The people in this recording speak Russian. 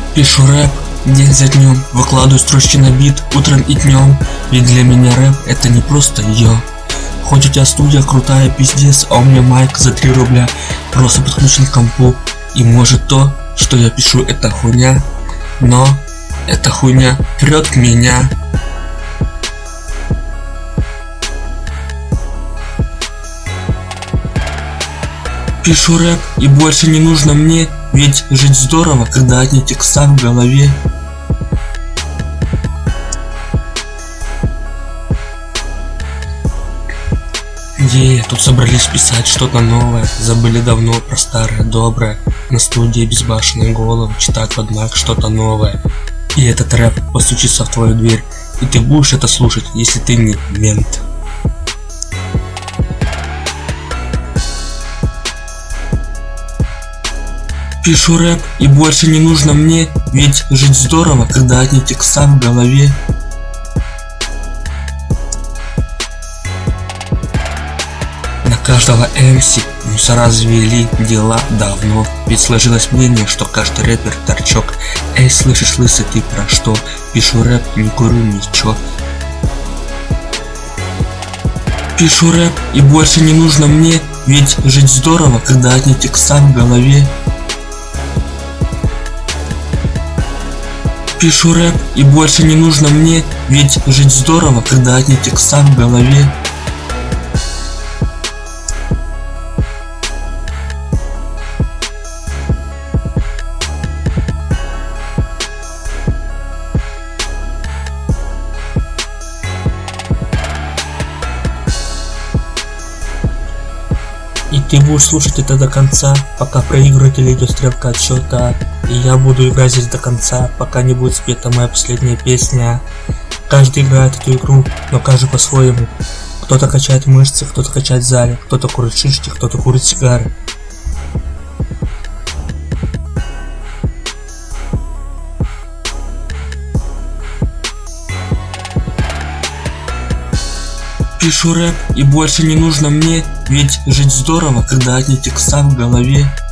Пишу рэп день за днем, выкладываю строчки на бит утром и днем. Ведь для меня рэп это не просто йо. Хоть у тебя студия крутая, пиздец, а у меня майк за 3 рубля. Просто подключен к компу. И может то, что я пишу, это хуйня, но эта хуйня прет в меня. Пишу рэп и больше не нужно мне, ведь жить здорово, когда одни текста в голове. Тут собрались писать что-то новое, забыли давно про старое доброе. На студии безбашенные головы читать под майк что-то новое. И этот рэп постучится в твою дверь, и ты будешь это слушать, если ты не мент. Пишу рэп и больше не нужно мне, ведь жить здорово, когда одни текста в голове. На каждого MC мусора завели дела давно. Ведь сложилось мнение, что каждый рэпер торчок. Эй, слышишь, лысый, ты про что? Пишу рэп, не курю ничего. Пишу рэп и больше не нужно мне, ведь жить здорово, когда одни текста в голове. Пишу рэп и больше не нужно мне, ведь жить здорово, когда одни текста в голове. И ты будешь слушать это до конца, пока проигрыватель идет стрелка отсчета. И я буду играть здесь до конца, пока не будет спета моя последняя песня. Каждый играет эту игру, но каждый по-своему. Кто-то качает мышцы, кто-то качает в зале, кто-то курит шишки, кто-то курит сигары. Пишу рэп и больше не нужно мне, ведь жить здорово, когда одни текста в голове.